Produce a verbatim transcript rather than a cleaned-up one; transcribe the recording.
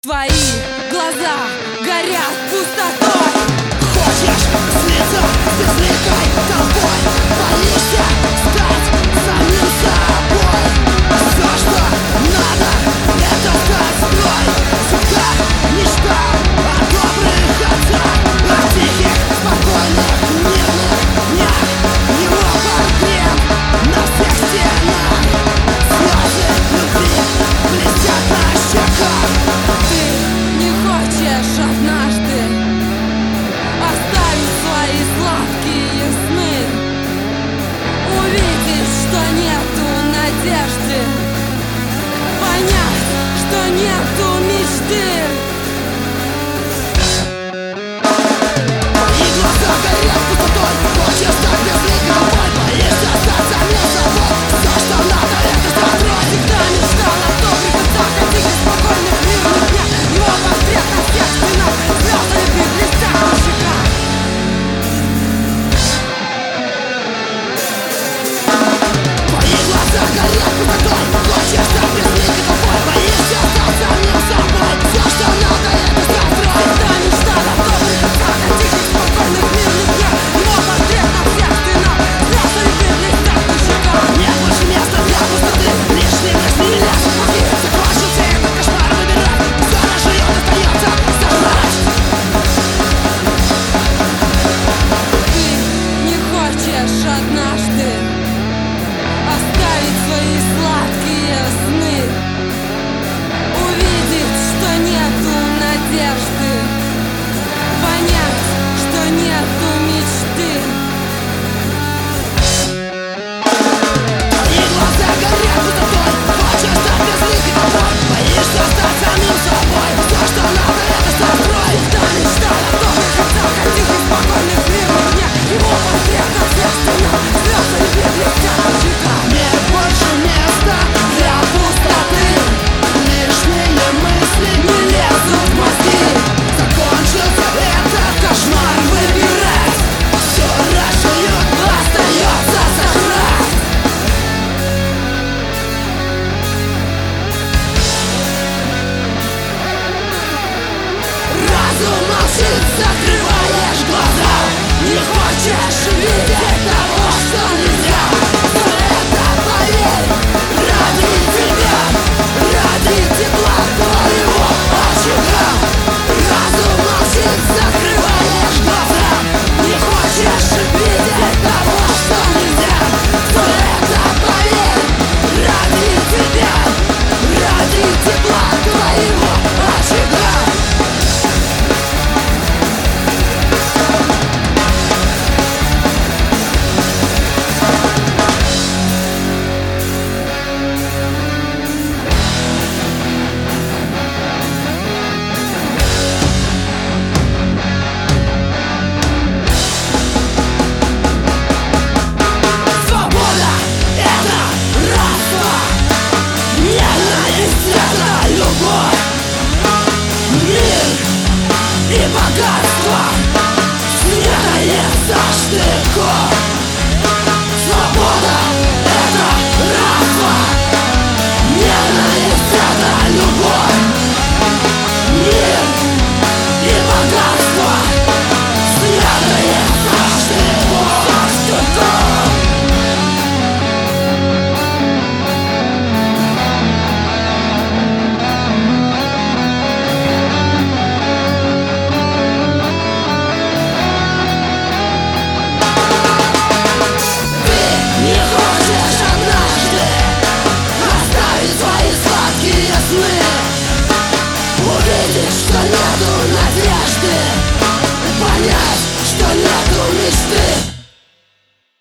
Твои глаза горят пустотой. Хочешь слиться безликой толпой, боишься стать самим собой. Все, что надо, это стать строй. Всегда мечтал о добрых отцах, о тихих, спокойных, мирных днях. Его портрет на всех стенах, слезы любви блестят на щеках. Ты не хочешь однажды оставить свои сладкие сны, увидеть, что нету надежды, понять, что нету мечты. Твои глаза горят пустотой, хочешь стать безликой толпой, боишься стать самим собой. Все, что надо, это стать строй. Всегда мечтал о добрых отцах, о тихих, спокойных, мирных днях. Его портрет на всех стенах, слезы любви блестят на щеках. Твои глаза горят пустотой, хочешь стать безликой толпой, боишься стать самим собой. Все, что надо, это стать строй. Всегда мечтал о добрых отцах, о тихих, спокойных, мирных днях. Его портрет на всех стенах, слезы любви блестят на щеках. Нет больше места для пустоты, лишний лишний лес мозги. Закончился этот кошмар, выбирай, все разжует, остается сожрать. Ты не хочешь однажды оставить свои сладкие сны, увидеть, что нету надежды, понять, что нету мечты. Твои глаза горят пустотой, хочешь стать безликой толпой, боишься стать самим собой. Все, что надо, это стать строй. Всегда мечтал о добрых отцах, о тихих, спокойных, мирных днях. Его портрет на всех стенах, слезы любви блестят на щеках. Нет больше места для пустоты, лишние мысли не лезут в мозги. Закончился этот кошмар, выбирать, все разжуют, остается сожрать. Разум молчит, закрываешь глаза, не хочешь видеть того, что нельзя. Но это, поверь, ради тебя, ради тепла твоего очага. Разум молчит, закрываешь глаза, не хочешь видеть того, что нельзя. Но это, поверь, ради тебя, ради тепла твоего очага. Свобода — это рабство, ненависть — это любовь, мир и богатство сметает со штыков.